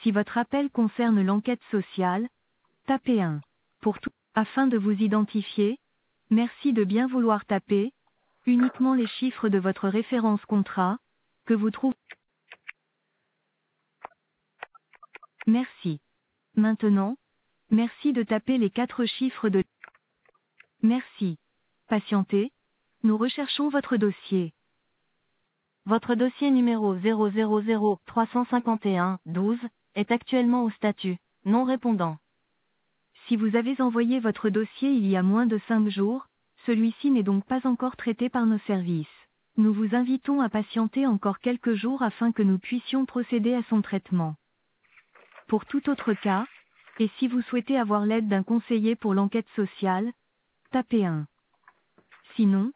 Si votre appel concerne l'enquête sociale, tapez 1. Pour tout, afin de vous identifier, merci de bien vouloir taper uniquement les chiffres de votre référence contrat, que vous trouvez. Merci. Maintenant, merci de taper les 4 chiffres de. Merci. Patientez. Nous recherchons votre dossier. Votre dossier numéro 000-351-12 est actuellement au statut non répondant. Si vous avez envoyé votre dossier il y a moins de 5 jours, celui-ci n'est donc pas encore traité par nos services. Nous vous invitons à patienter encore quelques jours afin que nous puissions procéder à son traitement. Pour tout autre cas, et si vous souhaitez avoir l'aide d'un conseiller pour l'enquête sociale, tapez 1. Sinon,